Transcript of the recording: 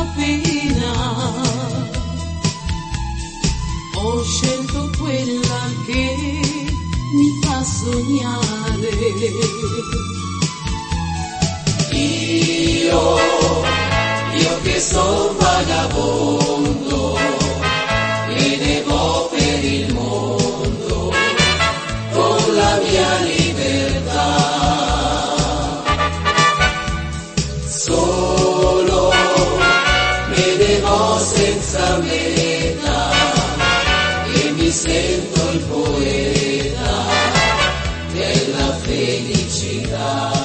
pena. Ho scelto quella che mi fa sognare. Io che son vagabondo e ne vo per il mondo con la mia libertà. Solo me ne vo senza meta e mi sento il poeta della felicità.